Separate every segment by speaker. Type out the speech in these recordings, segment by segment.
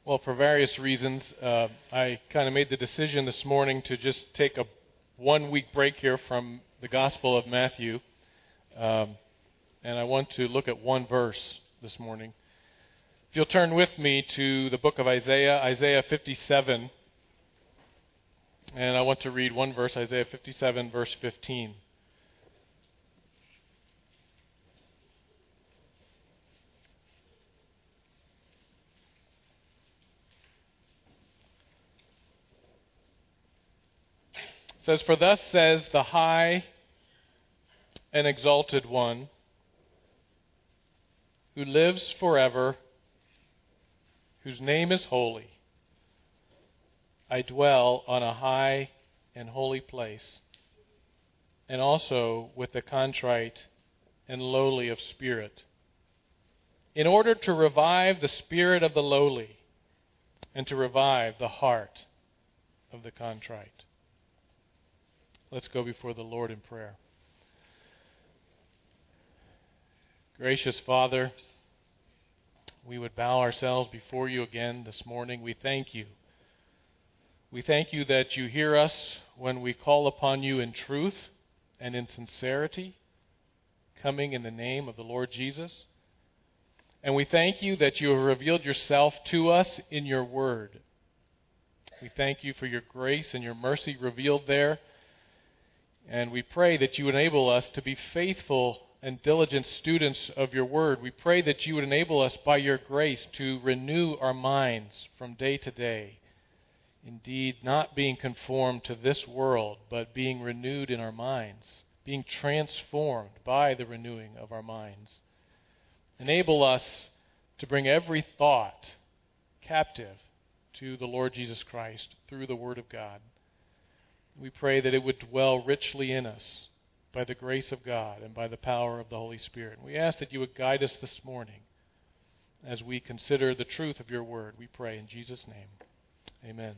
Speaker 1: Well, for various reasons, I kind of made the decision this morning to just take a 1-week break here from the Gospel of Matthew. And I want to look at one verse this morning. If you'll turn with me to the book of Isaiah, Isaiah 57. And I want to read one verse, Isaiah 57, verse 15. It says, "For thus says the high and exalted one, who lives forever, whose name is holy. I dwell on a high and holy place, and also with the contrite and lowly of spirit, in order to revive the spirit of the lowly, and to revive the heart of the contrite." Let's go before the Lord in prayer. Gracious Father, we would bow ourselves before you again this morning. We thank you. We thank you that you hear us when we call upon you in truth and in sincerity, coming in the name of the Lord Jesus. And we thank you that you have revealed yourself to us in your word. We thank you for your grace and your mercy revealed there. And we pray that you enable us to be faithful and diligent students of your word. We pray that you would enable us by your grace to renew our minds from day to day. Indeed, not being conformed to this world, but being renewed in our minds, being transformed by the renewing of our minds. Enable us to bring every thought captive to the Lord Jesus Christ through the Word of God. We pray that it would dwell richly in us by the grace of God and by the power of the Holy Spirit. We ask that you would guide us this morning as we consider the truth of your word. We pray in Jesus' name. Amen.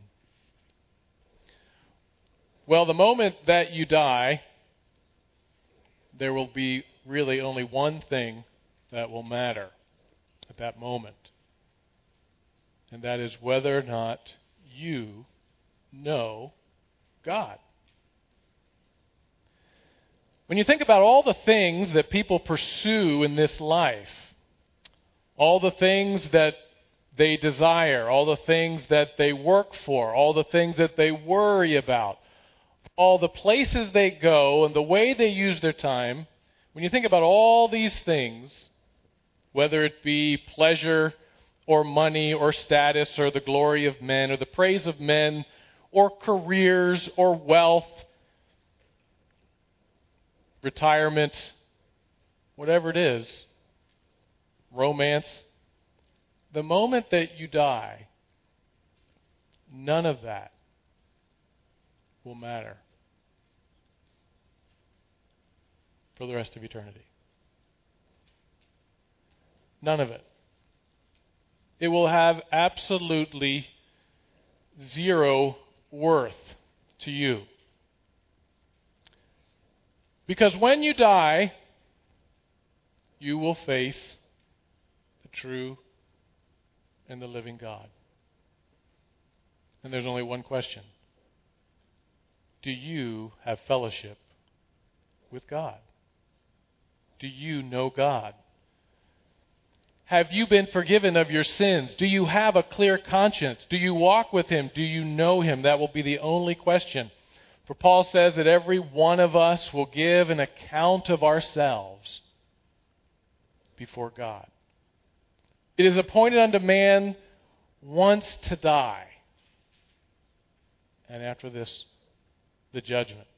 Speaker 1: Well, the moment that you die, there will be really only one thing that will matter at that moment. And that is whether or not you know God. When you think about all the things that people pursue in this life, all the things that they desire, all the things that they work for, all the things that they worry about, all the places they go and the way they use their time, when you think about all these things, whether it be pleasure or money or status or the glory of men or the praise of men or careers or wealth, retirement, whatever it is, romance, the moment that you die, none of that will matter for the rest of eternity. None of it. It will have absolutely zero worth to you. Because when you die, you will face the true and the living God. And there's only one question. Do you have fellowship with God? Do you know God? Have you been forgiven of your sins? Do you have a clear conscience? Do you walk with Him? Do you know Him? That will be the only question. For Paul says that every one of us will give an account of ourselves before God. It is appointed unto man once to die, and after this, the judgment.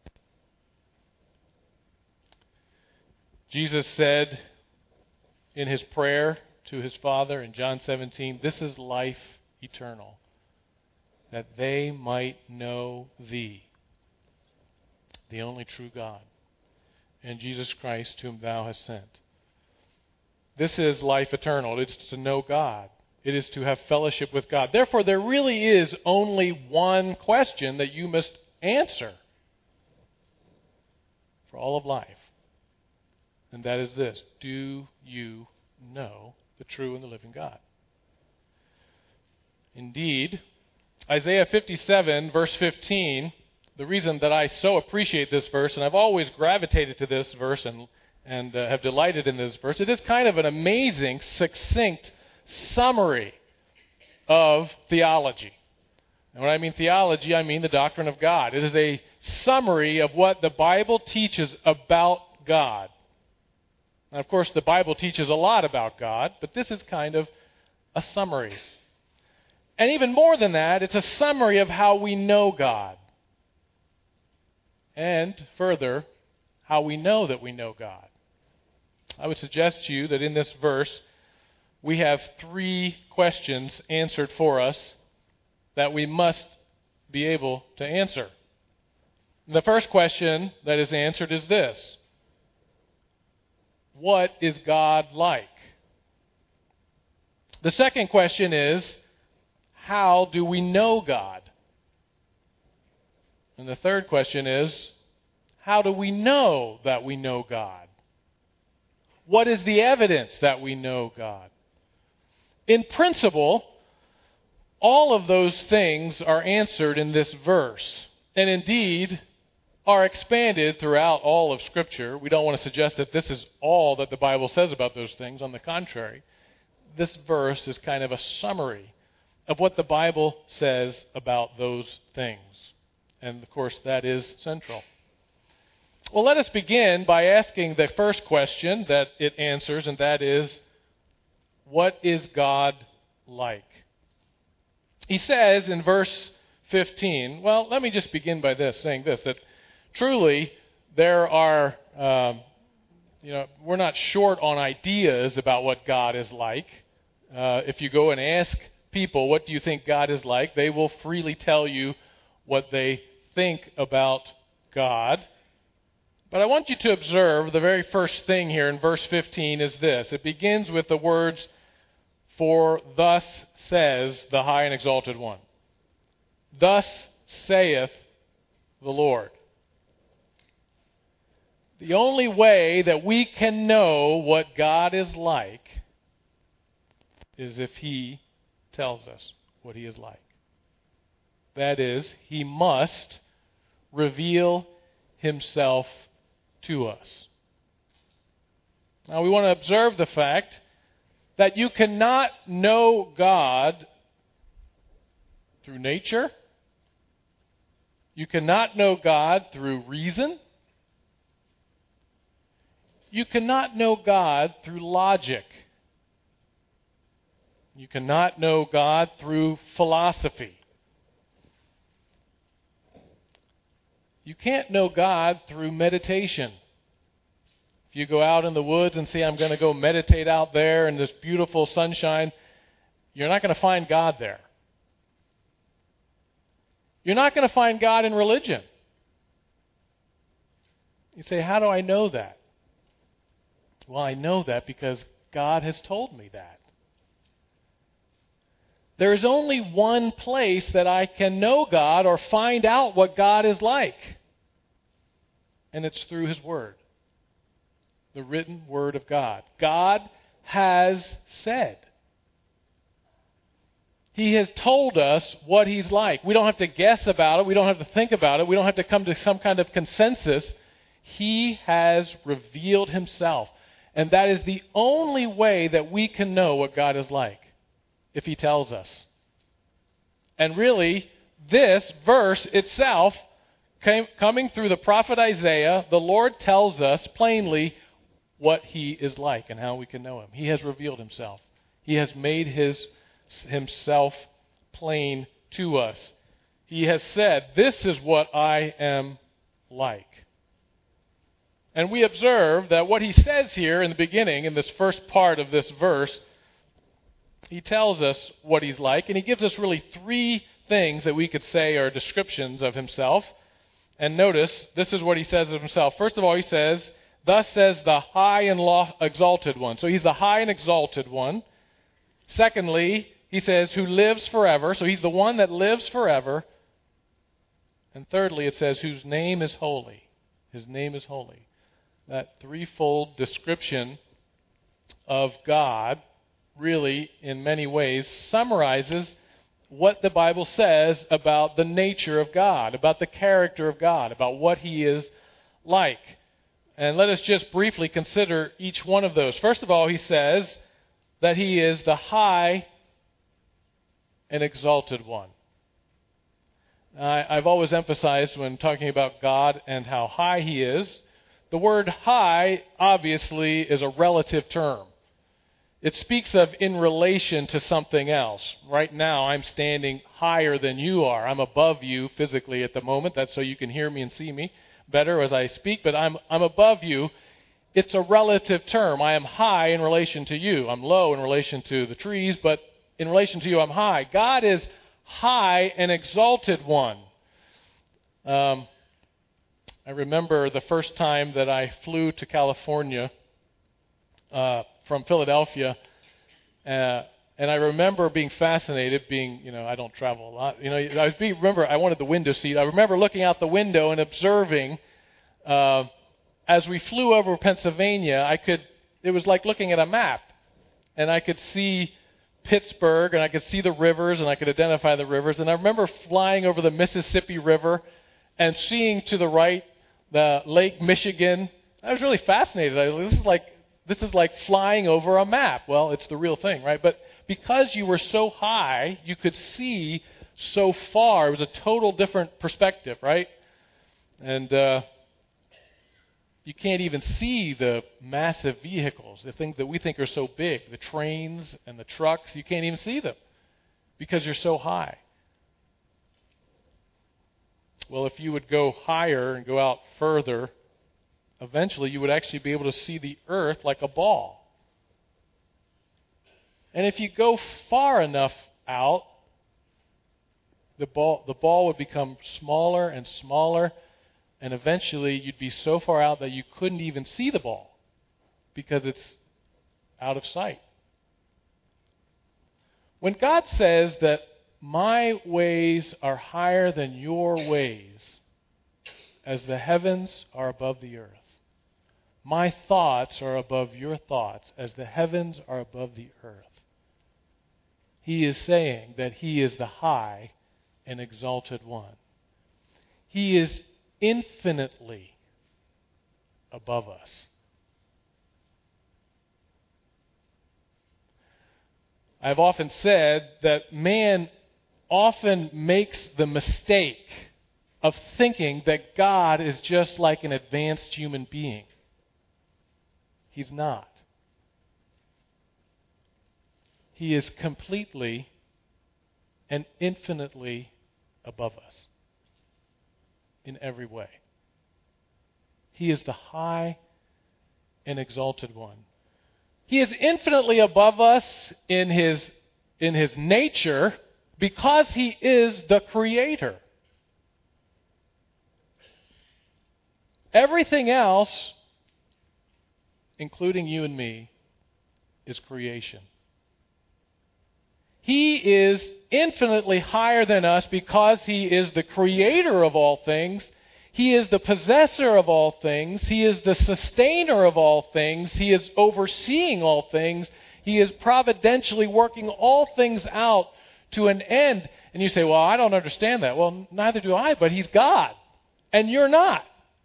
Speaker 1: Jesus said in his prayer to his Father in John 17, "This is life eternal, that they might know thee, the only true God, and Jesus Christ whom thou hast sent." This is life eternal. It is to know God. It is to have fellowship with God. Therefore, there really is only one question that you must answer for all of life. And that is this: do you know the true and the living God? Indeed, Isaiah 57, verse 15, the reason that I so appreciate this verse, and I've always gravitated to this verse and have delighted in this verse, it is kind of an amazing, succinct summary of theology. And when I mean theology, I mean the doctrine of God. It is a summary of what the Bible teaches about God. Now, of course, the Bible teaches a lot about God, but this is kind of a summary. And even more than that, it's a summary of how we know God. And further, how we know that we know God. I would suggest to you that in this verse, we have 3 questions answered for us that we must be able to answer. The first question that is answered is this: what is God like? The second question is, how do we know God? And the third question is, how do we know that we know God? What is the evidence that we know God? In principle, all of those things are answered in this verse, and indeed are expanded throughout all of Scripture. We don't want to suggest that this is all that the Bible says about those things. On the contrary, this verse is kind of a summary of what the Bible says about those things. And of course, that is central. Well, let us begin by asking the first question that it answers, and that is, what is God like? He says in verse 15, well, let me just begin by saying this, that truly there are, we're not short on ideas about what God is like. If you go and ask people, what do you think God is like? They will freely tell you what they think about God. But I want you to observe the very first thing here in verse 15 is this. It begins with the words, "For thus says the high and exalted one." Thus saith the Lord. The only way that we can know what God is like is if He tells us what He is like. That is, He must reveal Himself to us. Now we want to observe the fact that you cannot know God through nature. You cannot know God through reason. You cannot know God through logic. You cannot know God through philosophy. You can't know God through meditation. If you go out in the woods and say, I'm going to go meditate out there in this beautiful sunshine, you're not going to find God there. You're not going to find God in religion. You say, how do I know that? Well, I know that because God has told me that. There is only one place that I can know God or find out what God is like. And it's through His Word. The written Word of God. God has said. He has told us what He's like. We don't have to guess about it. We don't have to think about it. We don't have to come to some kind of consensus. He has revealed Himself. And that is the only way that we can know what God is like, if He tells us. And really, this verse itself, coming through the prophet Isaiah, the Lord tells us plainly what He is like and how we can know Him. He has revealed Himself. He has made Himself plain to us. He has said, this is what I am like. And we observe that what He says here in the beginning, in this first part of this verse, He tells us what He's like, and He gives us really 3 things that we could say are descriptions of Himself. And notice, this is what He says of Himself. First of all, He says, thus says the high and exalted one. So He's the high and exalted one. Secondly, He says, who lives forever. So He's the one that lives forever. And thirdly, it says, whose name is holy. His name is holy. That threefold description of God really, in many ways, summarizes what the Bible says about the nature of God, about the character of God, about what He is like. And let us just briefly consider each one of those. First of all, He says that He is the high and exalted one. I've always emphasized when talking about God and how high He is, the word high obviously is a relative term. It speaks of in relation to something else. Right now, I'm standing higher than you are. I'm above you physically at the moment. That's so you can hear me and see me better as I speak, but I'm above you. It's a relative term. I am high in relation to you. I'm low in relation to the trees, but in relation to you, I'm high. God is high and exalted one. I remember the first time that I flew to California from Philadelphia, and I remember being fascinated, I don't travel a lot. I wanted the window seat. I remember looking out the window and observing, as we flew over Pennsylvania, it was like looking at a map, and I could see Pittsburgh, and I could see the rivers, and I could identify the rivers. And I remember flying over the Mississippi River and seeing to the right the Lake Michigan. I was really fascinated. This is like flying over a map. Well, it's the real thing, right? But because you were so high, you could see so far. It was a total different perspective, right? And you can't even see the massive vehicles, the things that we think are so big, the trains and the trucks. You can't even see them because you're so high. Well, if you would go higher and go out further, eventually you would actually be able to see the earth like a ball. And if you go far enough out, the ball would become smaller and smaller, and eventually you'd be so far out that you couldn't even see the ball because it's out of sight. When God says that my ways are higher than your ways, as the heavens are above the earth, my thoughts are above your thoughts, as the heavens are above the earth, He is saying that He is the high and exalted one. He is infinitely above us. I've often said that man often makes the mistake of thinking that God is just like an advanced human being. He's not. He is completely and infinitely above us in every way. He is the high and exalted one. He is infinitely above us in his nature because He is the Creator. Everything else, including you and me, is creation. He is infinitely higher than us because He is the Creator of all things. He is the possessor of all things. He is the sustainer of all things. He is overseeing all things. He is providentially working all things out to an end. And you say, well, I don't understand that. Well, neither do I, but He's God. And you're not.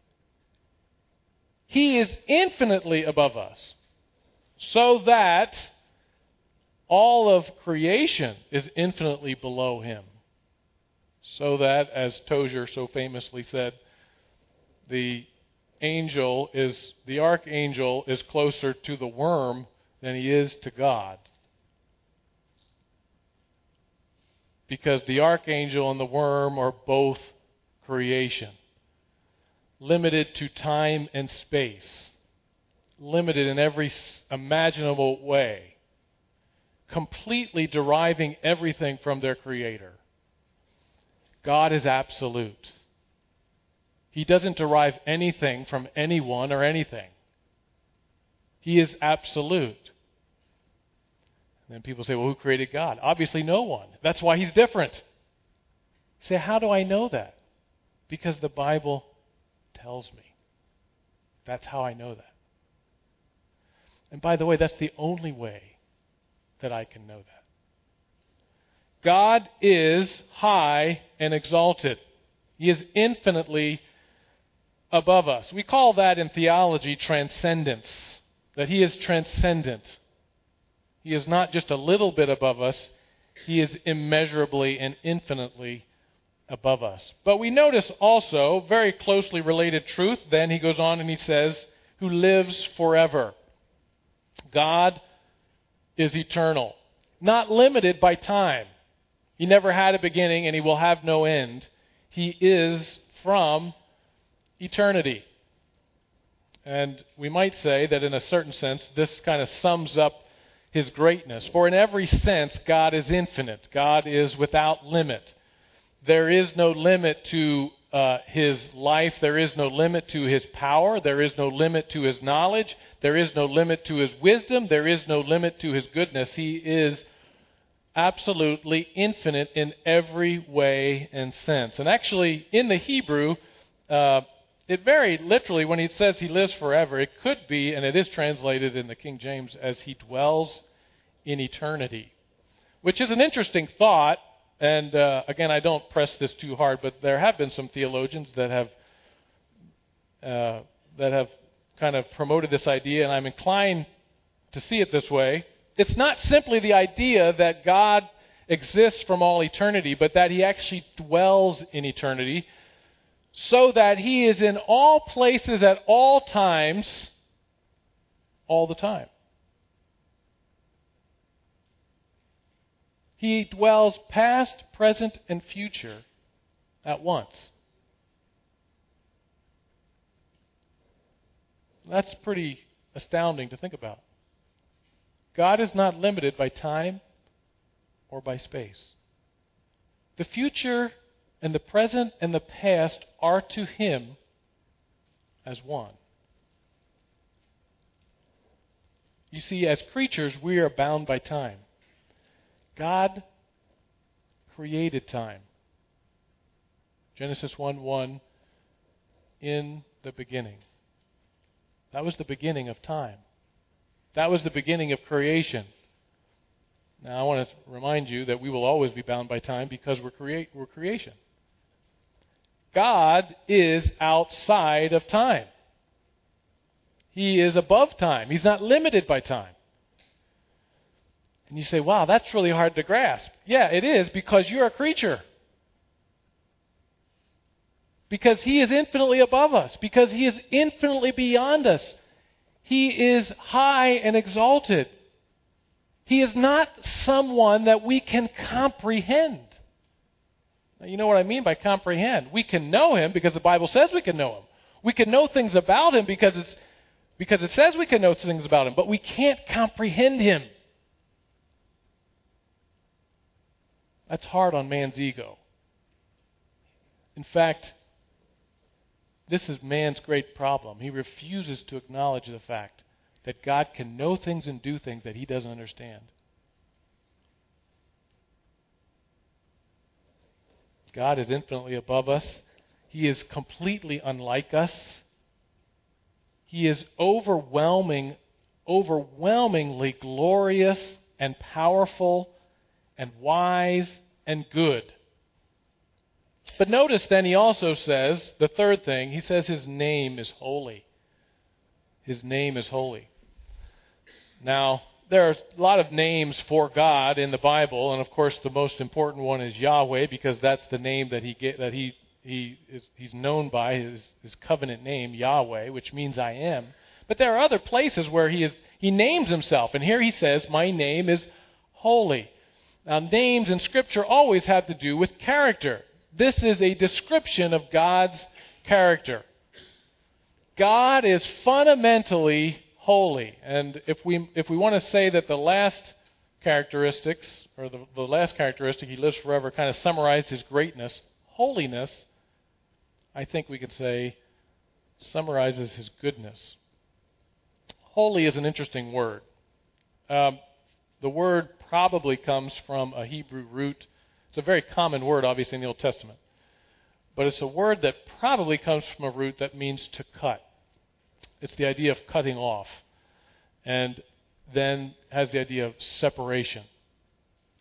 Speaker 1: He is infinitely above us. So that all of creation is infinitely below Him. So that, as Tozer so famously said, the archangel is closer to the worm than he is to God. Because the archangel and the worm are both creation. Limited to time and space. Limited in every imaginable way. Completely deriving everything from their Creator. God is absolute. He doesn't derive anything from anyone or anything. He is absolute. And then people say, well, who created God? Obviously no one. That's why He's different. You say, how do I know that? Because the Bible tells me. That's how I know that. And by the way, that's the only way that I can know that. God is high and exalted. He is infinitely above us. We call that in theology transcendence, that He is transcendent. He is not just a little bit above us. He is immeasurably and infinitely above us. But we notice also, very closely related truth, then he goes on and he says, who lives forever. God is eternal, not limited by time. He never had a beginning and He will have no end. He is from eternity. And we might say that in a certain sense, this kind of sums up His greatness. For in every sense, God is infinite. God is without limit. There is no limit to His life. There is no limit to His power. There is no limit to His knowledge. There is no limit to His wisdom. There is no limit to His goodness. He is absolutely infinite in every way and sense. And actually, in the Hebrew, it very literally, when he says He lives forever, it could be, and it is translated in the King James as He dwells in eternity, which is an interesting thought. And again, I don't press this too hard, but there have been some theologians that have kind of promoted this idea, and I'm inclined to see it this way. It's not simply the idea that God exists from all eternity, but that He actually dwells in eternity, so that He is in all places at all times, all the time. He dwells past, present, and future at once. That's pretty astounding to think about. God is not limited by time or by space. The future and the present and the past are to Him as one. You see, as creatures, we are bound by time. God created time. Genesis 1:1, in the beginning. That was the beginning of time. That was the beginning of creation. Now, I want to remind you that we will always be bound by time because we're creation. God is outside of time. He is above time. He's not limited by time. And you say, wow, that's really hard to grasp. Yeah, it is, because you're a creature. Because He is infinitely above us. Because He is infinitely beyond us. He is high and exalted. He is not someone that we can comprehend. Now, you know what I mean by comprehend. We can know Him because the Bible says we can know Him. We can know things about Him because it says we can know things about Him, but we can't comprehend Him. That's hard on man's ego. In fact, this is man's great problem. He refuses to acknowledge the fact that God can know things and do things that he doesn't understand. God is infinitely above us. He is completely unlike us. He is overwhelmingly glorious and powerful and wise and good. But notice then he also says, the third thing, he says His name is holy. His name is holy. Now, there are a lot of names for God in the Bible, and of course the most important one is Yahweh, because that's the name that he's known by, his covenant name, Yahweh, which means I am. But there are other places where he names Himself, and here he says, my name is holy. Now, names in Scripture always have to do with character. This is a description of God's character. God is fundamentally holy. And if we want to say that the last characteristics, or the last characteristic, He lives forever, kind of summarized His greatness, holiness, I think we could say summarizes His goodness. Holy is an interesting word. The word probably comes from a Hebrew root. It's a very common word, obviously, in the Old Testament. But it's a word that probably comes from a root that means to cut. It's the idea of cutting off. And then has the idea of separation.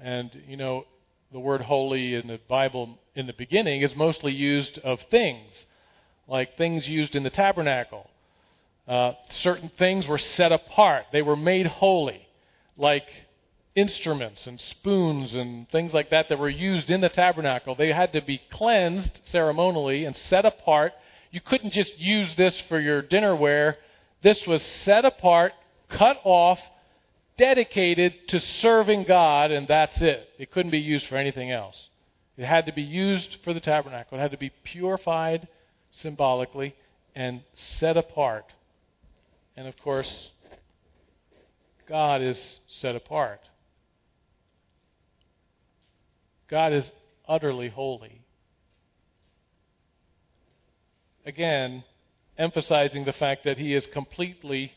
Speaker 1: And, the word holy in the Bible in the beginning is mostly used of things, like things used in the tabernacle. Certain things were set apart. They were made holy, like instruments and spoons and things like that were used in the tabernacle. They had to be cleansed ceremonially and set apart. You couldn't just use this for your dinnerware. This was set apart, cut off, dedicated to serving God, and that's it. It couldn't be used for anything else. It had to be used for the tabernacle. It had to be purified symbolically and set apart. And of course, God is set apart. God is utterly holy. Again, emphasizing the fact that He is completely,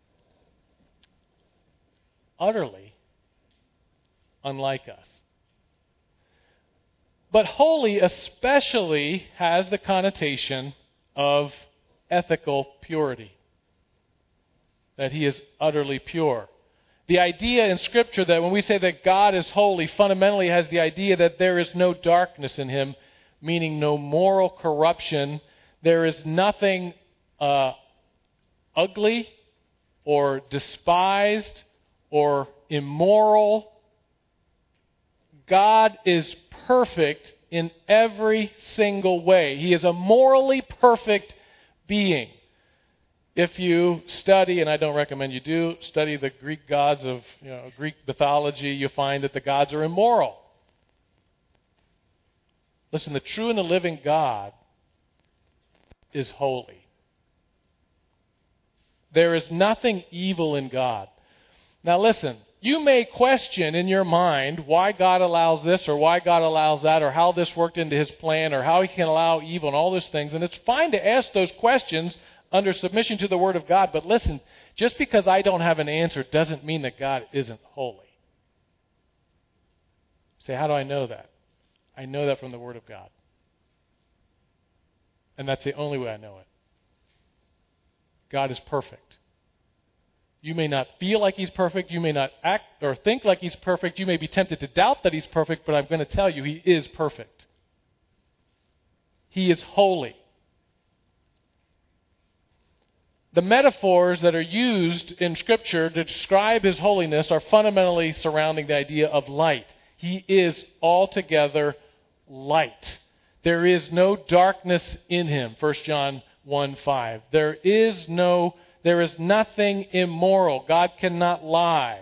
Speaker 1: utterly unlike us. But holy especially has the connotation of ethical purity, that He is utterly pure. The idea in Scripture that when we say that God is holy, fundamentally has the idea that there is no darkness in Him, meaning no moral corruption. There is nothing ugly or despised or immoral. God is perfect in every single way. He is a morally perfect being. If you study, and I don't recommend you do, study the Greek gods of Greek mythology, you find that the gods are immoral. Listen, the true and the living God is holy. There is nothing evil in God. Now listen, you may question in your mind why God allows this or why God allows that or how this worked into His plan or how He can allow evil and all those things. And it's fine to ask those questions under submission to the Word of God. But listen, just because I don't have an answer doesn't mean that God isn't holy. Say, how do I know that? I know that from the Word of God. And that's the only way I know it. God is perfect. You may not feel like He's perfect. You may not act or think like He's perfect. You may be tempted to doubt that He's perfect, but I'm going to tell you He is perfect. He is holy. The metaphors that are used in Scripture to describe His holiness are fundamentally surrounding the idea of light. He is altogether light. There is no darkness in Him, 1 John 1:5. There is nothing immoral. God cannot lie.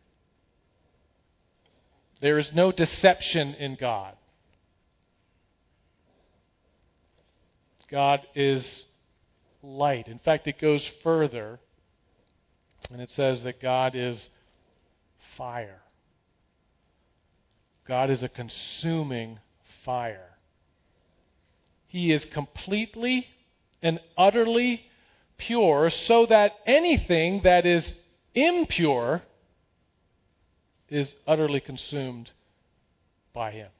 Speaker 1: There is no deception in God. God is light. In fact, it goes further, and it says that God is fire. God is a consuming fire. He is completely and utterly pure, so that anything that is impure is utterly consumed by Him.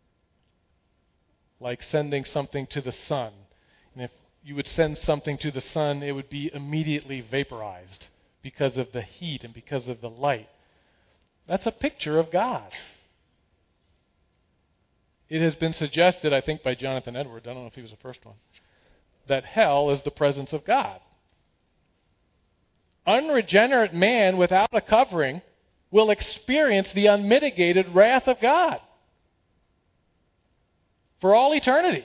Speaker 1: Like sending something to the sun. And if you would send something to the sun, it would be immediately vaporized because of the heat and because of the light. That's a picture of God. It has been suggested, I think, by Jonathan Edwards, I don't know if he was the first one, that hell is the presence of God. Unregenerate man without a covering will experience the unmitigated wrath of God for all eternity.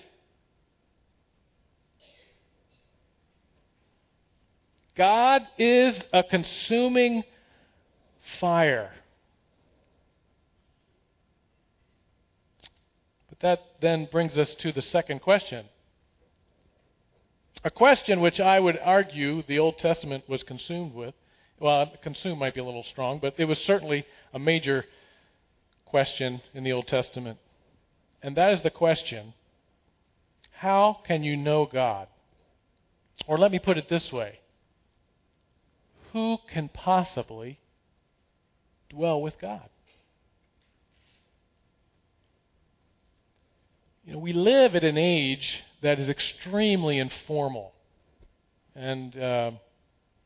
Speaker 1: God is a consuming fire. But that then brings us to the second question. A question which I would argue the Old Testament was consumed with. Well, consumed might be a little strong, but it was certainly a major question in the Old Testament. And that is the question, how can you know God? Or let me put it this way. Who can possibly dwell with God? We live at an age that is extremely informal. And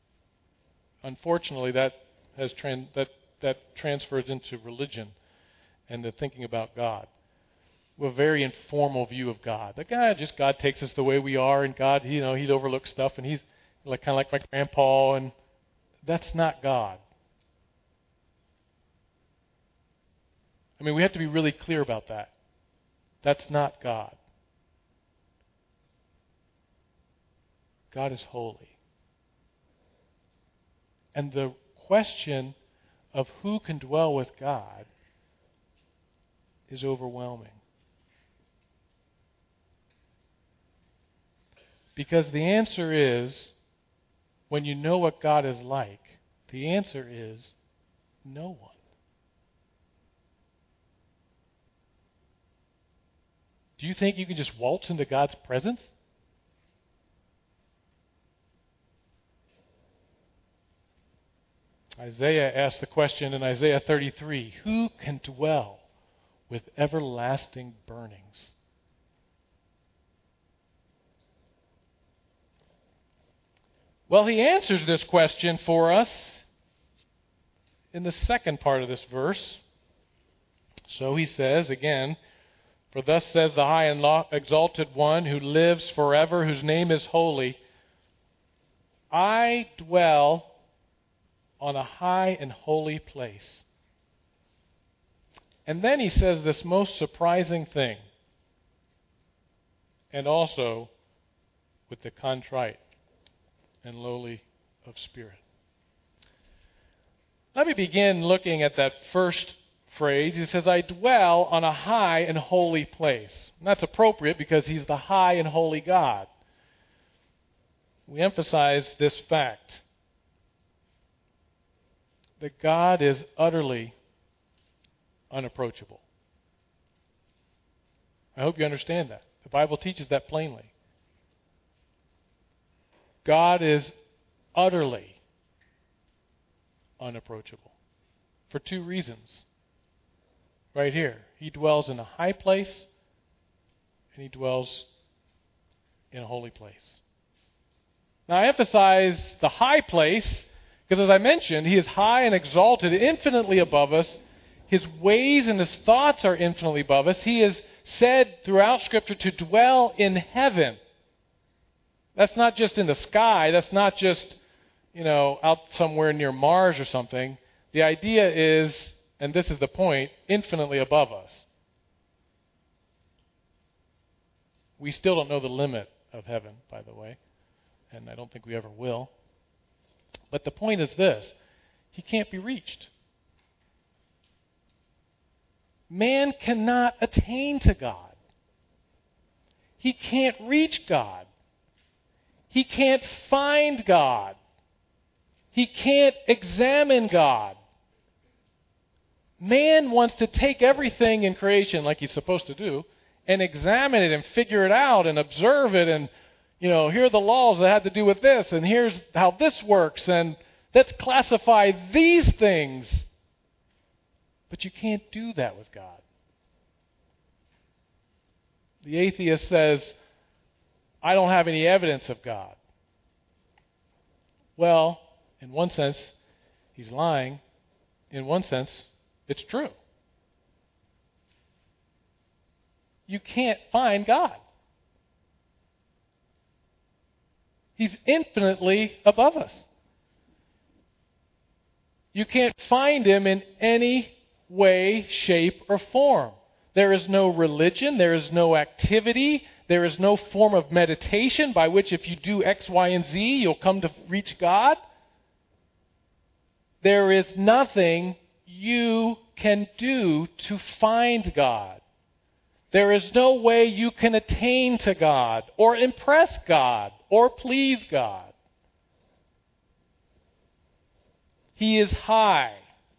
Speaker 1: unfortunately, that transfers into religion. and the thinking about God. We have a very informal view of God. God takes us the way we are, and God, He'd overlook stuff, and He's kind of like my grandpa, and that's not God. I mean, we have to be really clear about that. That's not God. God is holy. And the question of who can dwell with God is overwhelming. Because the answer is, when you know what God is like, the answer is no one. Do you think you can just waltz into God's presence? Isaiah asked the question in Isaiah 33, who can dwell with everlasting burnings? Well, he answers this question for us in the second part of this verse. So he says again, for thus says the high and exalted one who lives forever, whose name is holy, I dwell on a high and holy place. And then he says this most surprising thing, and also with the contrite and lowly of spirit. Let me begin looking at that first phrase. He says, I dwell on a high and holy place. And that's appropriate because He's the high and holy God. We emphasize this fact that God is utterly unapproachable. I hope you understand that. The Bible teaches that plainly. God is utterly unapproachable for two reasons. Right here, He dwells in a high place and He dwells in a holy place. Now I emphasize the high place because, as I mentioned, He is high and exalted, infinitely above us. His ways and His thoughts are infinitely above us. He is said throughout Scripture to dwell in heaven. That's not just in the sky. That's not just, out somewhere near Mars or something. The idea is, and this is the point, infinitely above us. We still don't know the limit of heaven, by the way, and I don't think we ever will. But the point is this: He can't be reached. Man cannot attain to God. He can't reach God. He can't find God. He can't examine God. Man wants to take everything in creation, like he's supposed to do, and examine it and figure it out and observe it and, here are the laws that have to do with this, and here's how this works, and let's classify these things. But you can't do that with God. The atheist says, I don't have any evidence of God. Well, in one sense, he's lying. In one sense, it's true. You can't find God. He's infinitely above us. You can't find Him in any way, shape, or form. There is no religion. There is no activity. There is no form of meditation by which if you do X, Y, and Z, you'll come to reach God. There is nothing you can do to find God. There is no way you can attain to God or impress God or please God. He is high.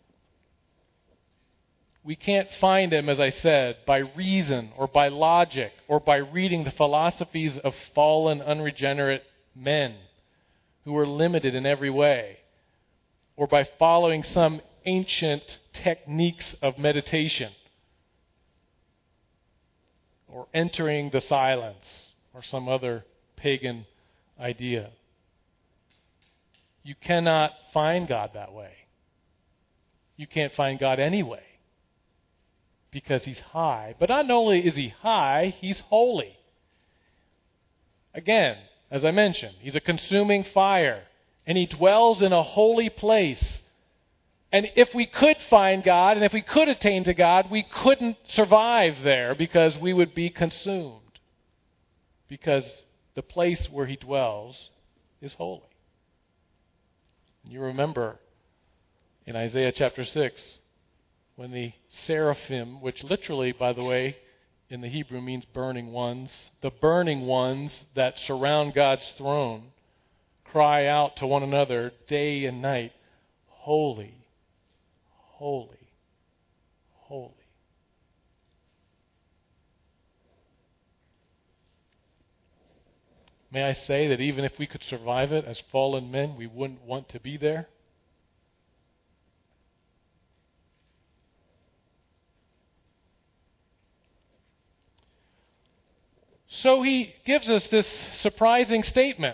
Speaker 1: We can't find Him, as I said, by reason or by logic or by reading the philosophies of fallen, unregenerate men who are limited in every way, or by following some ancient techniques of meditation, or entering the silence, or some other pagan idea. You cannot find God that way. You can't find God anyway. because he's high. But not only is he high, he's holy. Again, as I mentioned, he's a consuming fire, and he dwells in a holy place. And if we could find God, and if we could attain to God, we couldn't survive there because we would be consumed. Because the place where he dwells is holy. You remember in Isaiah chapter 6, when the seraphim, which literally, by the way, in the Hebrew means burning ones, the burning ones that surround God's throne cry out to one another day and night, holy, holy, holy. May I say that even if we could survive it as fallen men, we wouldn't want to be there? So he gives us this surprising statement.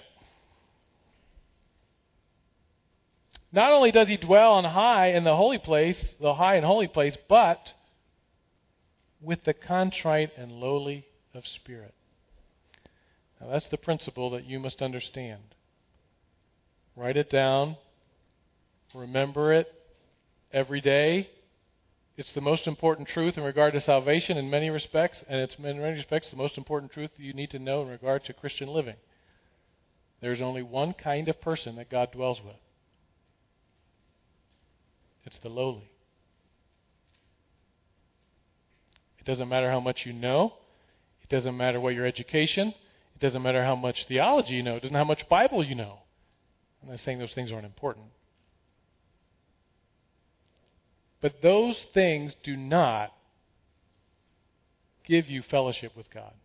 Speaker 1: Not only does he dwell on high in the holy place, the high and holy place, but with the contrite and lowly of spirit. Now that's the principle that you must understand. Write it down. Remember it every day. It's the most important truth in regard to salvation in many respects, and it's in many respects the most important truth you need to know in regard to Christian living. There's only one kind of person that God dwells with. It's the lowly. It doesn't matter how much you know. It doesn't matter what your education. It doesn't matter how much theology you know. It doesn't matter how much Bible you know. I'm not saying those things aren't important. But those things do not give you fellowship with God.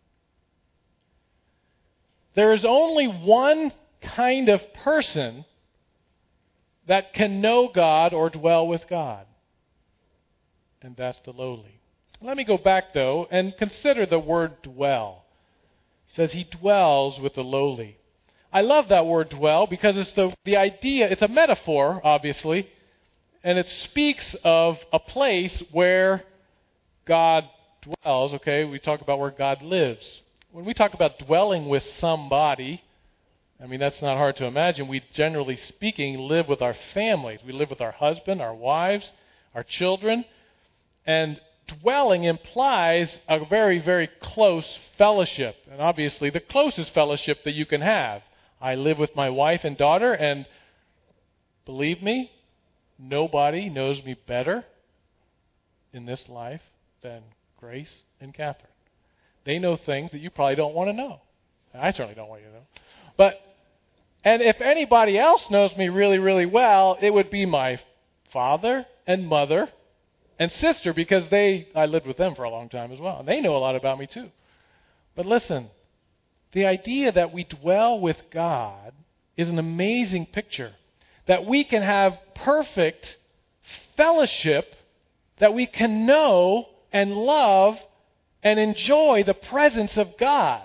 Speaker 1: There is only one kind of person that can know God or dwell with God. And that's the lowly. Let me go back, though, and consider the word dwell. It says he dwells with the lowly. I love that word dwell because it's the idea, it's a metaphor, obviously, and it speaks of a place where God dwells. Okay, we talk about where God lives. When we talk about dwelling with somebody, I mean, that's not hard to imagine. We, generally speaking, live with our families. We live with our husband, our wives, our children. And dwelling implies a very, very close fellowship. And obviously, the closest fellowship that you can have. I live with my wife and daughter, and believe me, nobody knows me better in this life than Grace and Catherine. They know things that you probably don't want to know. I certainly don't want you to know. And if anybody else knows me really, really well, it would be my father and mother and sister, because I lived with them for a long time as well. And they know a lot about me too. But listen, the idea that we dwell with God is an amazing picture. That we can have perfect fellowship, that we can know and love and enjoy the presence of God.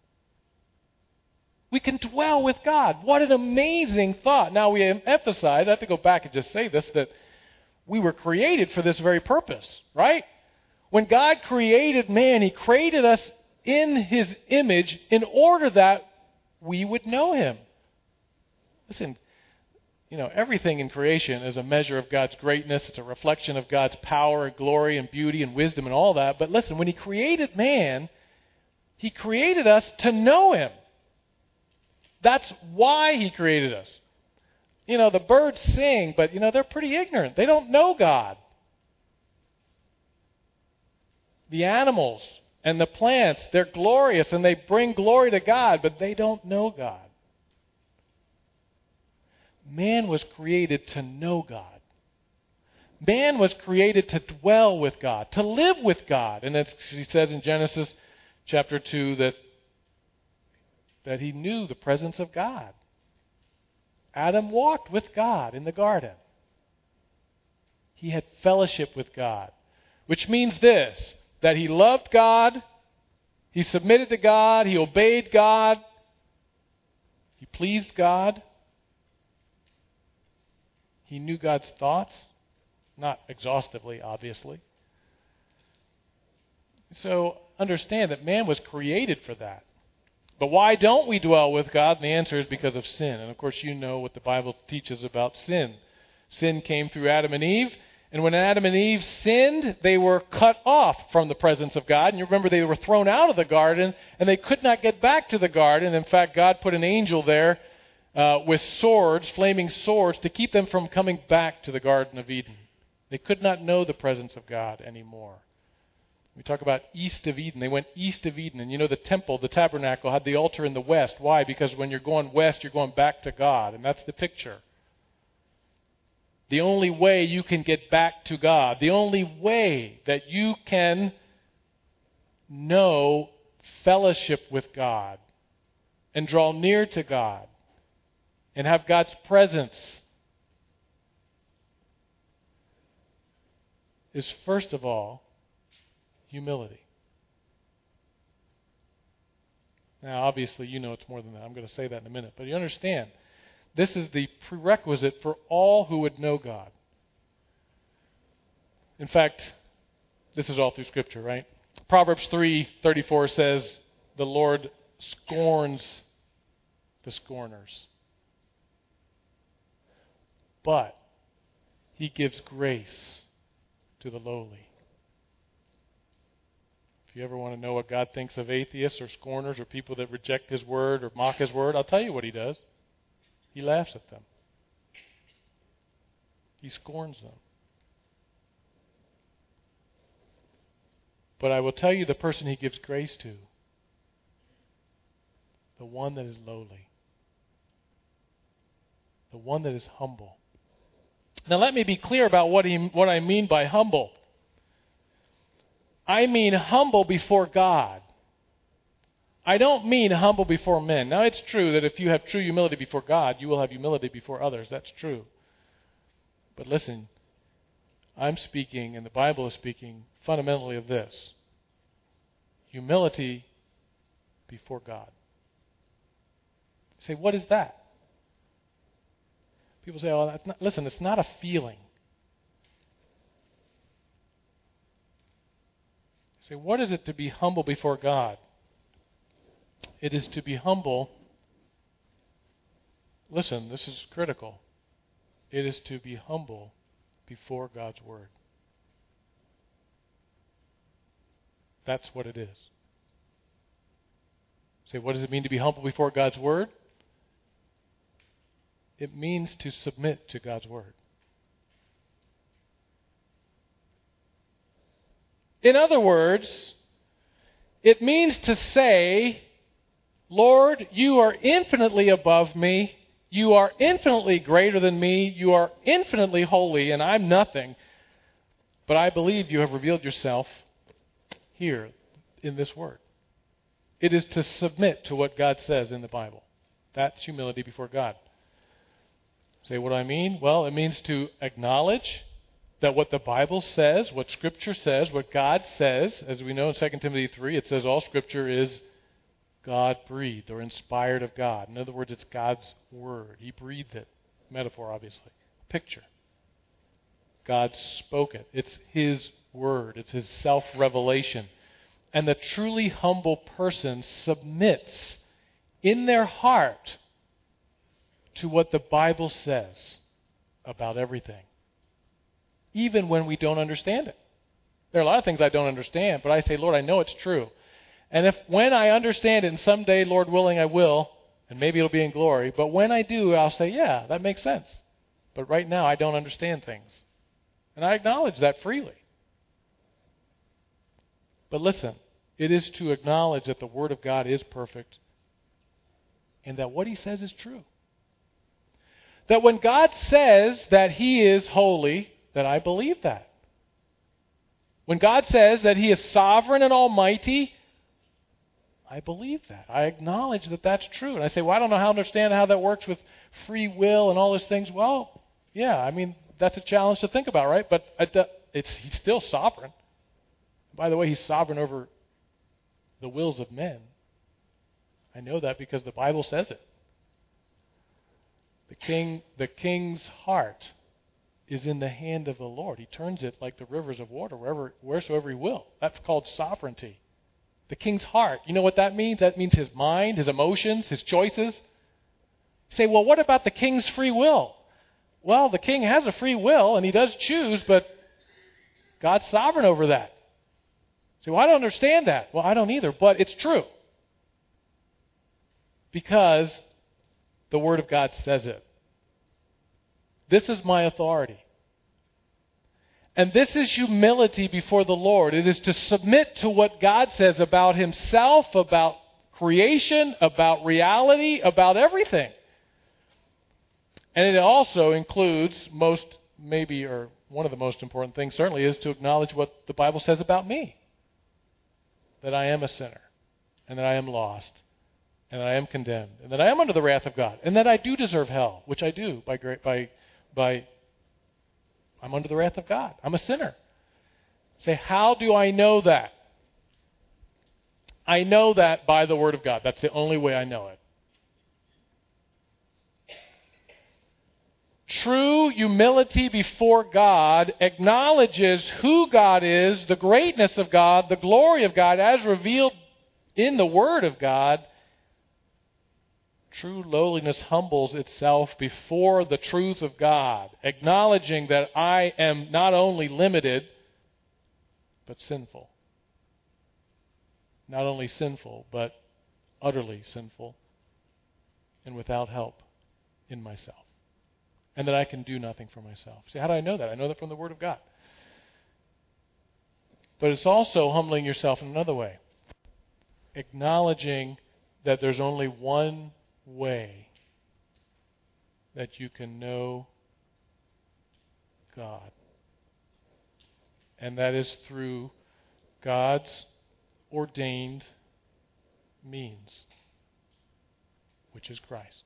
Speaker 1: We can dwell with God. What an amazing thought. Now we emphasize, I have to go back and just say this, that we were created for this very purpose, right? When God created man, He created us in His image in order that we would know Him. Listen, everything in creation is a measure of God's greatness. It's a reflection of God's power and glory and beauty and wisdom and all that. But listen, when He created man, He created us to know Him. That's why He created us. The birds sing, but, they're pretty ignorant. They don't know God. The animals and the plants, they're glorious and they bring glory to God, but they don't know God. Man was created to know God. Man was created to dwell with God, to live with God. And He says in Genesis chapter 2 that he knew the presence of God. Adam walked with God in the garden. He had fellowship with God, which means this, that he loved God, he submitted to God, he obeyed God, he pleased God. He knew God's thoughts, not exhaustively, obviously. So understand that man was created for that. But why don't we dwell with God? And the answer is because of sin. And of course you know what the Bible teaches about sin. Sin came through Adam and Eve. And when Adam and Eve sinned, they were cut off from the presence of God. And you remember they were thrown out of the garden, and they could not get back to the garden. In fact, God put an angel there with swords, flaming swords, to keep them from coming back to the Garden of Eden. They could not know the presence of God anymore. We talk about east of Eden. They went east of Eden. And you know the temple, the tabernacle, had the altar in the west. Why? Because when you're going west, you're going back to God. And that's the picture. The only way you can get back to God, the only way that you can know fellowship with God and draw near to God and have God's presence is, first of all, humility. Now, obviously, you know it's more than that. I'm going to say that in a minute. But you understand, this is the prerequisite for all who would know God. In fact, this is all through Scripture, right? Proverbs 3:34 says, "The Lord scorns the scorners, but He gives grace to the lowly." If you ever want to know what God thinks of atheists or scorners or people that reject His word or mock His word, I'll tell you what He does. He laughs at them. He scorns them. But I will tell you the person He gives grace to, the one that is lowly, the one that is humble. Now let me be clear about what I mean by humble. I mean humble before God. I don't mean humble before men. Now, it's true that if you have true humility before God, you will have humility before others. That's true. But listen, I'm speaking, and the Bible is speaking, fundamentally of this. Humility before God. You say, what is that? People say, oh, that's not, listen, it's not a feeling. You say, what is it to be humble before God? It is to be humble. Listen, this is critical. It is to be humble before God's Word. That's what it is. Say, what does it mean to be humble before God's Word? It means to submit to God's Word. In other words, it means to say, Lord, you are infinitely above me. You are infinitely greater than me. You are infinitely holy, and I'm nothing. But I believe you have revealed yourself here in this word. It is to submit to what God says in the Bible. That's humility before God. Say, what do I mean? Well, it means to acknowledge that what the Bible says, what Scripture says, what God says, as we know in 2 Timothy 3, it says all Scripture is God-breathed or inspired of God. In other words, it's God's Word. He breathed it. Metaphor, obviously. Picture. God spoke it. It's His Word. It's His self-revelation. And the truly humble person submits in their heart to what the Bible says about everything, even when we don't understand it. There are a lot of things I don't understand, but I say, Lord, I know it's true. And if when I understand it, and someday, Lord willing, I will, and maybe it'll be in glory, but when I do, I'll say, yeah, that makes sense. But right now, I don't understand things. And I acknowledge that freely. But listen, it is to acknowledge that the Word of God is perfect and that what He says is true. That when God says that He is holy, that I believe that. When God says that He is sovereign and almighty, I believe that. I acknowledge that that's true. And I say, well, I don't know how to understand how that works with free will and all those things. Well, yeah, I mean, that's a challenge to think about, right? But He's still sovereign. By the way, He's sovereign over the wills of men. I know that because the Bible says it. The king's heart is in the hand of the Lord. He turns it like the rivers of water wheresoever He will. That's called sovereignty. The king's heart. You know what that means? That means his mind, his emotions, his choices. You say, well, what about the king's free will? Well, the king has a free will, and he does choose, but God's sovereign over that. So I don't understand that. Well, I don't either, but it's true. Because the Word of God says it. This is my authority. And this is humility before the Lord. It is to submit to what God says about Himself, about creation, about reality, about everything. And it also includes one of the most important things certainly is to acknowledge what the Bible says about me. That I am a sinner, and that I am lost, and that I am condemned, and that I am under the wrath of God, and that I do deserve hell, which I do I'm under the wrath of God. I'm a sinner. Say, how do I know that? I know that by the Word of God. That's the only way I know it. True humility before God acknowledges who God is, the greatness of God, the glory of God as revealed in the Word of God. True lowliness humbles itself before the truth of God, acknowledging that I am not only limited, but sinful. Not only sinful, but utterly sinful and without help in myself. And that I can do nothing for myself. See, how do I know that? I know that from the Word of God. But it's also humbling yourself in another way. Acknowledging that there's only one way that you can know God. And that is through God's ordained means, which is Christ.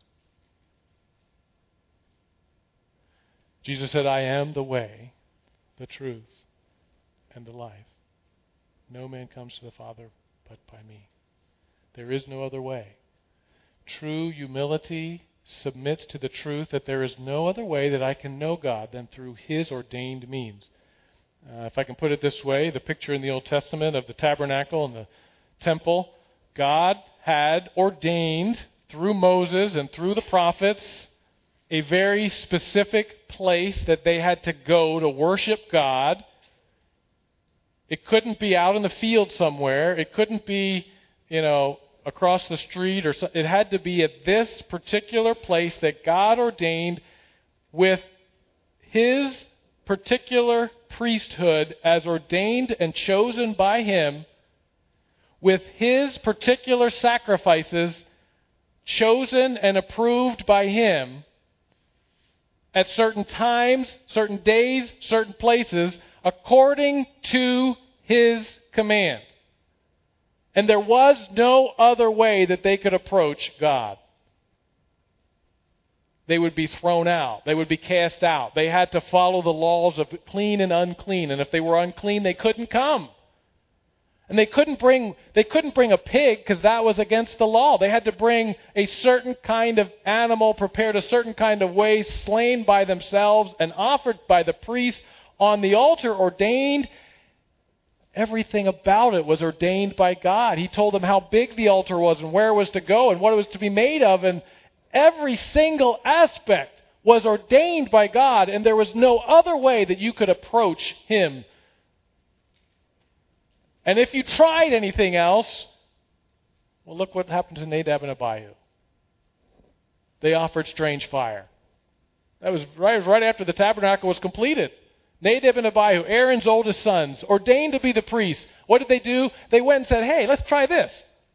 Speaker 1: Jesus said, I am the way, the truth, and the life. No man comes to the Father but by me. There is no other way. True humility submits to the truth that there is no other way that I can know God than through His ordained means. If I can put it this way, the picture in the Old Testament of the tabernacle and the temple, God had ordained through Moses and through the prophets a very specific place that they had to go to worship God. It couldn't be out in the field somewhere. It couldn't be, across the street or so. It had to be at this particular place that God ordained with His particular priesthood as ordained and chosen by Him, with His particular sacrifices chosen and approved by Him at certain times, certain days, certain places, according to His command. And there was no other way that they could approach God. They would be thrown out. They would be cast out. They had to follow the laws of clean and unclean. And if they were unclean, they couldn't come. And they couldn't bring a pig because that was against the law. They had to bring a certain kind of animal prepared a certain kind of way, slain by themselves and offered by the priest on the altar, ordained. Everything about it was ordained by God. He told them how big the altar was and where it was to go and what it was to be made of. And every single aspect was ordained by God. And there was no other way that you could approach Him. And if you tried anything else, well, look what happened to Nadab and Abihu. They offered strange fire. That was right after the tabernacle was completed. Nadab and Abihu, Aaron's oldest sons, ordained to be the priests. What did they do? They went and said, hey, let's try this.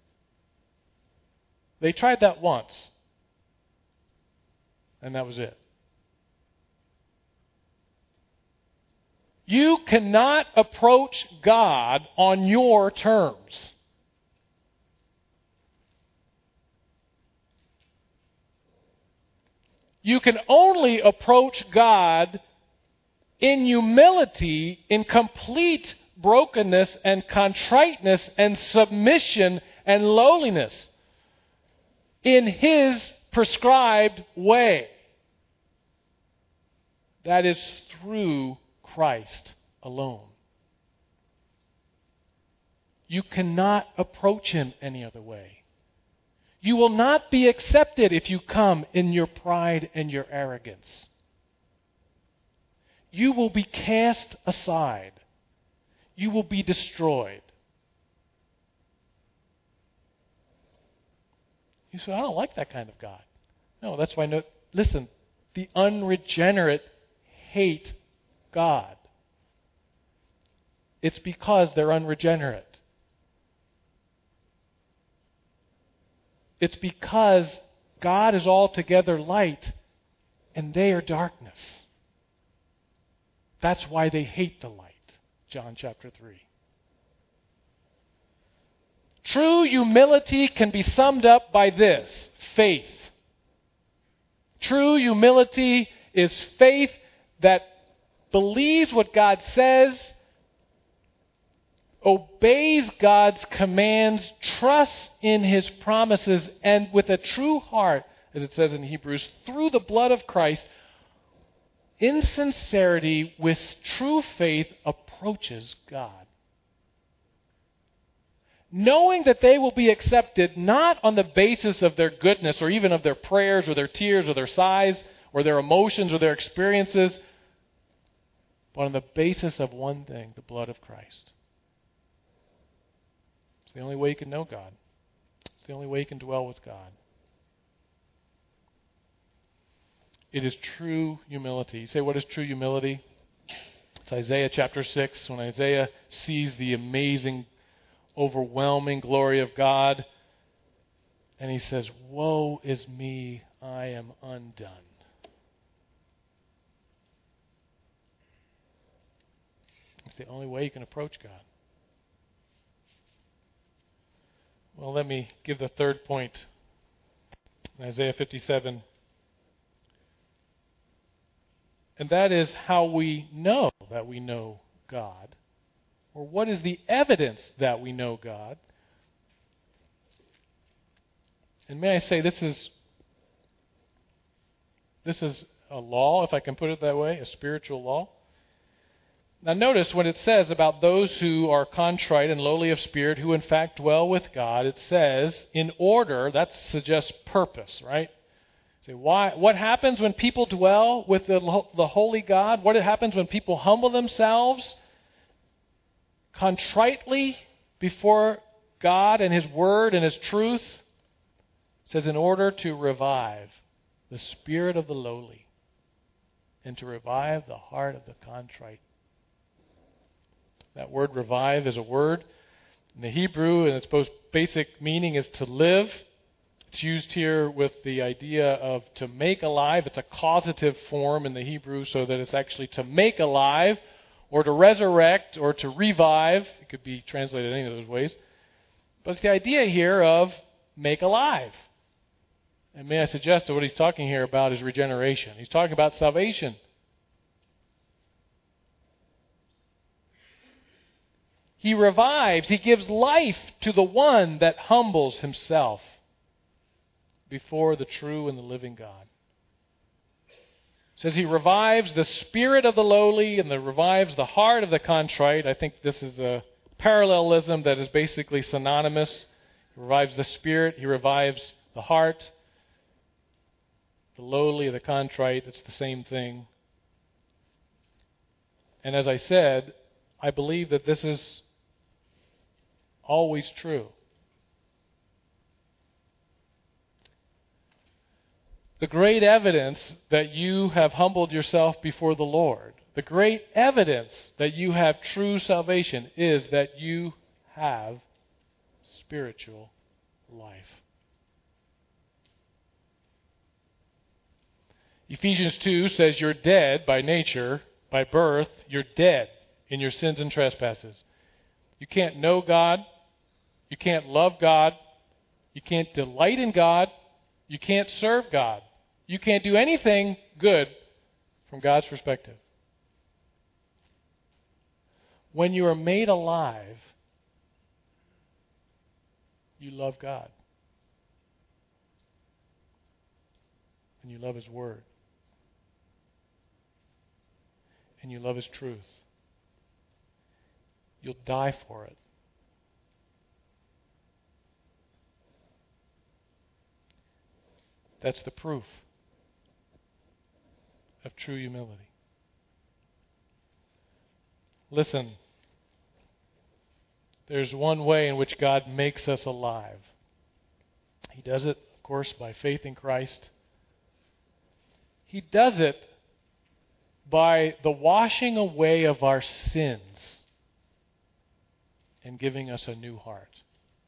Speaker 1: They tried that once. And that was it. You cannot approach God on your terms. You can only approach God in humility, in complete brokenness and contriteness and submission and lowliness, in His prescribed way. That is through Christ alone. You cannot approach Him any other way. You will not be accepted if you come in your pride and your arrogance. You will be cast aside. You will be destroyed. You say, I don't like that kind of God. No, that's why, listen, the unregenerate hate God. It's because they're unregenerate. It's because God is altogether light and they are darkness. That's why they hate the light. John chapter 3. True humility can be summed up by this: faith. True humility is faith that believes what God says, obeys God's commands, trusts in His promises, and with a true heart, as it says in Hebrews, through the blood of Christ, in sincerity, with true faith, approaches God. Knowing that they will be accepted not on the basis of their goodness or even of their prayers or their tears or their sighs or their emotions or their experiences, but on the basis of one thing, the blood of Christ. It's the only way you can know God. It's the only way you can dwell with God. It is true humility. You say, what is true humility? It's Isaiah chapter 6, when Isaiah sees the amazing, overwhelming glory of God, and he says, woe is me, I am undone. It's the only way you can approach God. Well, let me give the third point. In Isaiah 57. And that is how we know that we know God. Or what is the evidence that we know God? And may I say, this is a law, if I can put it that way, a spiritual law. Now notice when it says about those who are contrite and lowly of spirit, who in fact dwell with God, it says, in order, that suggests purpose, right? Say, why? What happens when people dwell with the holy God? What happens when people humble themselves contritely before God and His Word and His truth? It says, in order to revive the spirit of the lowly and to revive the heart of the contrite. That word revive is a word in the Hebrew, and its most basic meaning is to live. It's used here with the idea of to make alive. It's a causative form in the Hebrew, so that it's actually to make alive or to resurrect or to revive. It could be translated any of those ways. But it's the idea here of make alive. And may I suggest that what he's talking here about is regeneration. He's talking about salvation. He revives, He gives life to the one that humbles himself before the true and the living God. It says He revives the spirit of the lowly and revives the heart of the contrite. I think this is a parallelism that is basically synonymous. He revives the spirit, He revives the heart. The lowly, the contrite, it's the same thing. And as I said, I believe that this is always true. The great evidence that you have humbled yourself before the Lord, the great evidence that you have true salvation is that you have spiritual life. Ephesians 2 says you're dead by nature, by birth. You're dead in your sins and trespasses. You can't know God. You can't love God. You can't delight in God. You can't serve God. You can't do anything good from God's perspective. When you are made alive, you love God. And you love His Word. and you love His truth, you'll die for it. That's the proof of true humility. Listen, there's one way in which God makes us alive. He does it, of course, by faith in Christ. He does it by the washing away of our sins and giving us a new heart.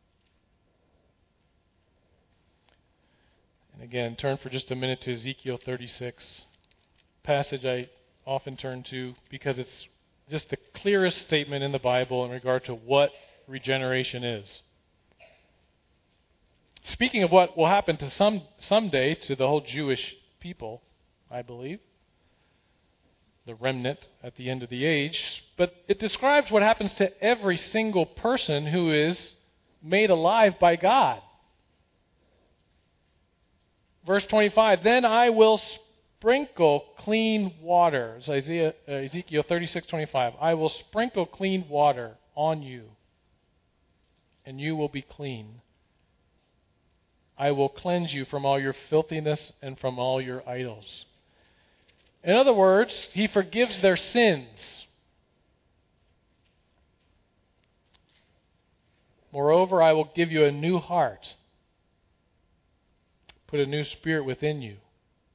Speaker 1: And again, turn for just a minute to Ezekiel 36, passage I often turn to because it's just the clearest statement in the Bible in regard to what regeneration is. Speaking of what will happen to someday to the whole Jewish people, I believe, the remnant at the end of the age, but it describes what happens to every single person who is made alive by God. Verse 25, then I will sprinkle clean water. It's Ezekiel 36:25. I will sprinkle clean water on you, and you will be clean. I will cleanse you from all your filthiness and from all your idols. In other words, He forgives their sins. Moreover, I will give you a new heart. Put a new spirit within you.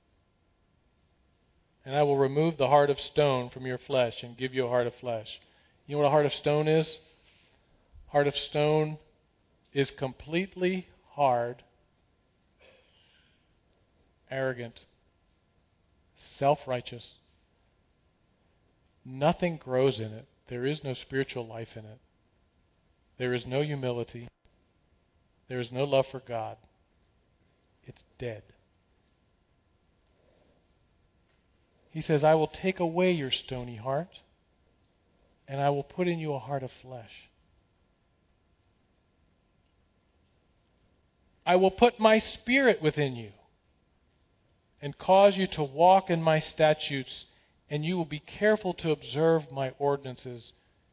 Speaker 1: And I will remove the heart of stone from your flesh and give you a heart of flesh. You know what a heart of stone is? Heart of stone is completely hard, arrogant, self-righteous. Nothing grows in it. There is no spiritual life in it. There is no humility. There is no love for God. It's dead. He says, I will take away your stony heart, and I will put in you a heart of flesh. I will put my spirit within you and cause you to walk in my statutes, and you will be careful to observe my ordinances.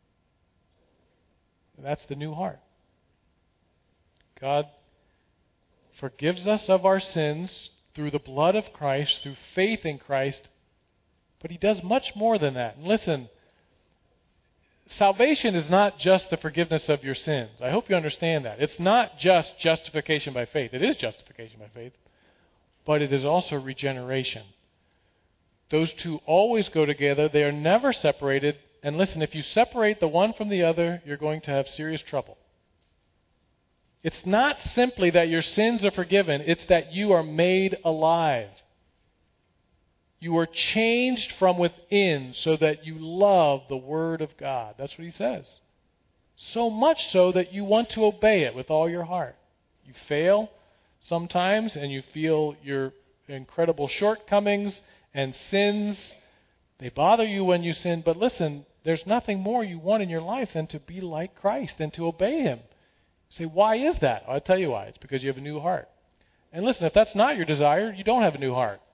Speaker 1: That's the new heart. God forgives us of our sins through the blood of Christ, through faith in Christ, but He does much more than that. And listen, salvation is not just the forgiveness of your sins. I hope you understand that. It's not just justification by faith. It is justification by faith, but it is also regeneration. Those two always go together. They are never separated. And listen, if you separate the one from the other, you're going to have serious trouble. It's not simply that your sins are forgiven. It's that you are made alive. You are changed from within so that you love the Word of God. That's what he says. So much so that you want to obey it with all your heart. You fail sometimes and you feel your incredible shortcomings and sins. They bother you when you sin. But listen, there's nothing more you want in your life than to be like Christ and to obey Him. You say, why is that? I'll tell you why. It's because you have a new heart. And listen, if that's not your desire, you don't have a new heart.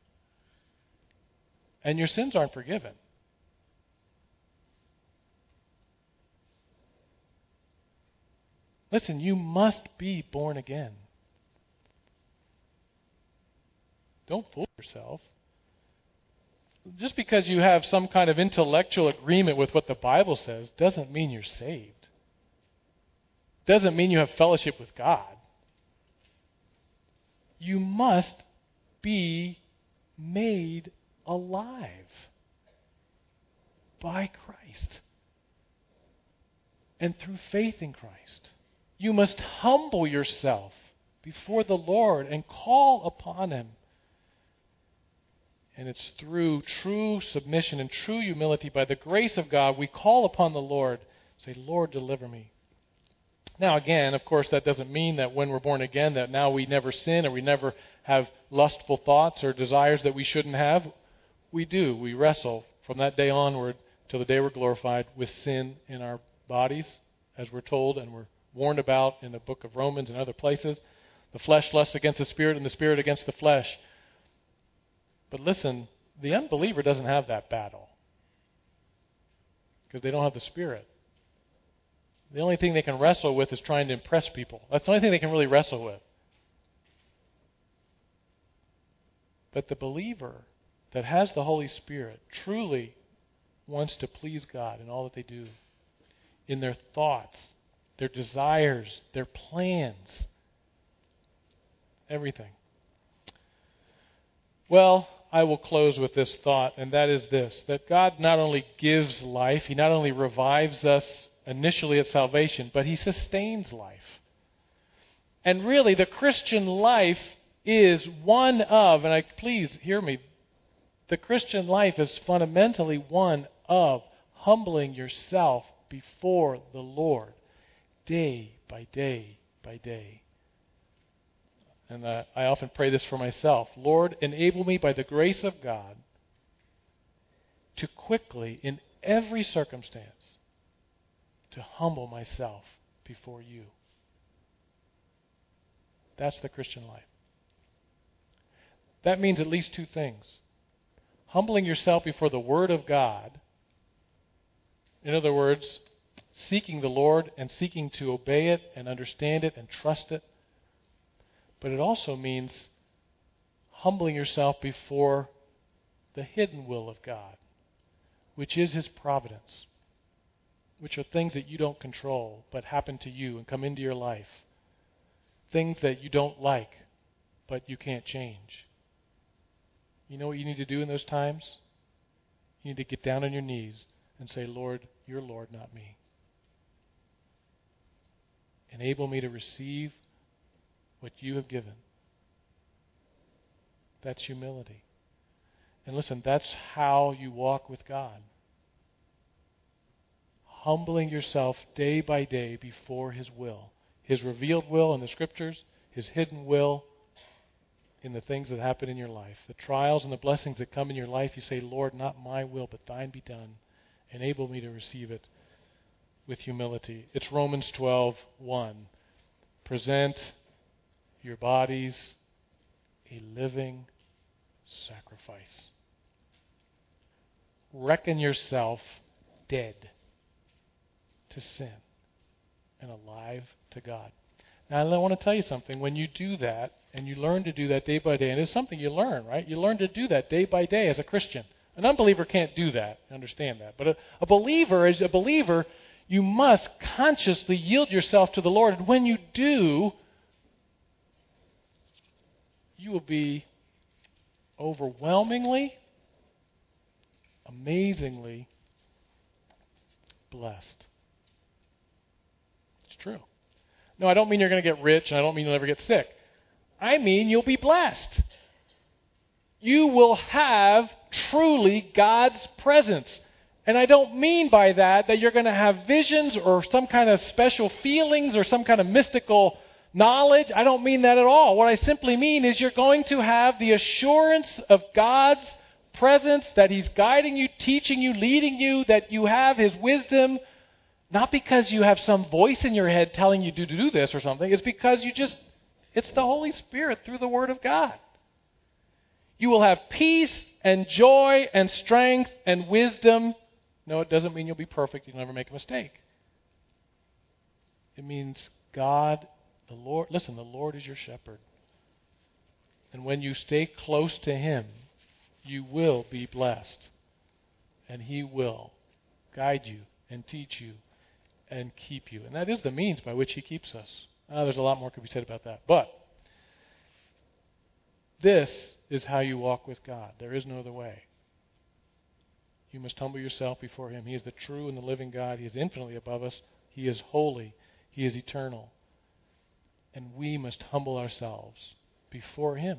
Speaker 1: And your sins aren't forgiven. Listen, you must be born again. Don't fool yourself. Just because you have some kind of intellectual agreement with what the Bible says doesn't mean you're saved. Doesn't mean you have fellowship with God. You must be made alive by Christ and through faith in Christ. You must humble yourself before the Lord and call upon Him. And it's through true submission and true humility, by the grace of God, we call upon the Lord. Say, Lord, deliver me. Now again, of course, that doesn't mean that when we're born again that now we never sin or we never have lustful thoughts or desires that we shouldn't have. We do. We wrestle from that day onward till the day we're glorified with sin in our bodies, as we're told and we're warned about in the book of Romans and other places. The flesh lusts against the Spirit and the Spirit against the flesh. But listen, the unbeliever doesn't have that battle. because they don't have the Spirit. The only thing they can wrestle with is trying to impress people. That's the only thing they can really wrestle with. But the believer that has the Holy Spirit truly wants to please God in all that they do, in their thoughts, their desires, their plans, everything. Well, I will close with this thought, and that is this, that God not only gives life, He not only revives us initially at salvation, but He sustains life. And really, the Christian life is one of, and please hear me, the Christian life is fundamentally one of humbling yourself before the Lord day by day by day. And I often pray this for myself. Lord, enable me by the grace of God to quickly, in every circumstance, to humble myself before you. That's the Christian life. That means at least two things. Humbling yourself before the Word of God. In other words, seeking the Lord and seeking to obey it and understand it and trust it. But it also means humbling yourself before the hidden will of God, which is His providence, which are things that you don't control but happen to you and come into your life. Things that you don't like, but you can't change. You know what you need to do in those times? You need to get down on your knees and say, Lord, you're Lord, not me. Enable me to receive what you have given. That's humility. And listen, that's how you walk with God. Humbling yourself day by day before His will. His revealed will in the Scriptures, His hidden will in the things that happen in your life. The trials and the blessings that come in your life, you say, Lord, not my will, but thine be done. Enable me to receive it with humility. It's Romans 12:1. Present your bodies a living sacrifice. Reckon yourself dead to sin and alive to God. Now, I want to tell you something. When you do that, and you learn to do that day by day, and it's something you learn, right? You learn to do that day by day as a Christian. An unbeliever can't do that. Understand that. But a believer, as a believer, you must consciously yield yourself to the Lord. And when you do, you will be overwhelmingly, amazingly blessed. It's true. No, I don't mean you're going to get rich, and I don't mean you'll never get sick. I mean you'll be blessed. You will have truly God's presence. And I don't mean by that you're going to have visions or some kind of special feelings or some kind of mystical knowledge. I don't mean that at all. What I simply mean is you're going to have the assurance of God's presence, that He's guiding you, teaching you, leading you, that you have His wisdom, not because you have some voice in your head telling you to do this or something. It's because it's the Holy Spirit through the Word of God. You will have peace and joy and strength and wisdom. No, it doesn't mean you'll be perfect. You'll never make a mistake. It means God, the Lord, listen, the Lord is your shepherd. And when you stay close to Him, you will be blessed. And He will guide you and teach you and keep you. And that is the means by which He keeps us. There's a lot more could be said about that. But this is how you walk with God. There is no other way. You must humble yourself before Him. He is the true and the living God. He is infinitely above us. He is holy. He is eternal. And we must humble ourselves before Him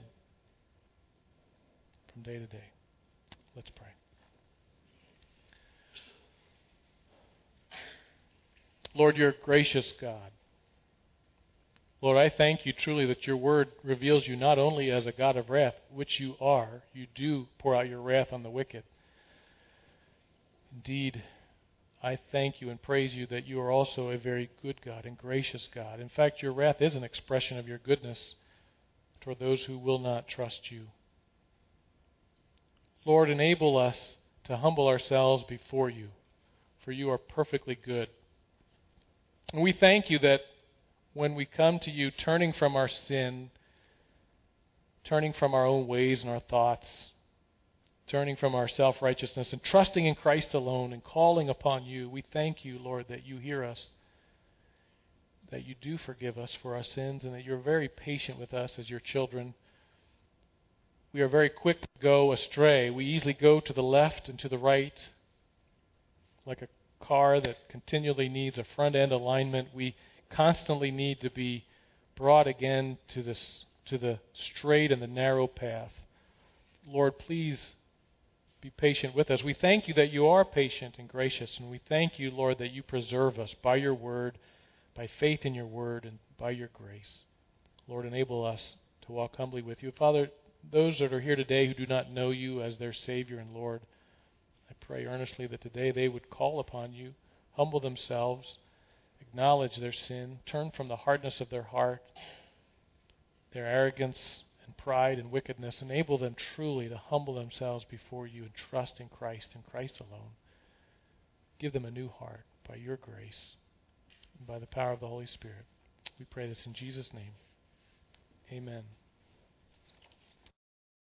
Speaker 1: from day to day. Let's pray. Lord, you're a gracious God. Lord, I thank you truly that your word reveals you not only as a God of wrath, which you are. You do pour out your wrath on the wicked. Indeed, I thank you and praise you that you are also a very good God and gracious God. In fact, your wrath is an expression of your goodness toward those who will not trust you. Lord, enable us to humble ourselves before you, for you are perfectly good. And we thank you that when we come to you turning from our sin, turning from our own ways and our thoughts, turning from our self-righteousness and trusting in Christ alone and calling upon you, we thank you, Lord, that you hear us, that you do forgive us for our sins, and that you're very patient with us as your children. We are very quick to go astray. We easily go to the left and to the right. Like a car that continually needs a front-end alignment, we constantly need to be brought again to the straight and the narrow path. Lord, please be patient with us. We thank you that you are patient and gracious, and we thank you, Lord, that you preserve us by your word, by faith in your word, and by your grace. Lord, enable us to walk humbly with you. Father, those that are here today who do not know you as their Savior and Lord, I pray earnestly that today they would call upon you, humble themselves, acknowledge their sin, turn from the hardness of their heart, their arrogance and pride and wickedness. Enable them truly to humble themselves before you and trust in Christ and Christ alone. Give them a new heart by your grace and by the power of the Holy Spirit. We pray this in Jesus' name. Amen.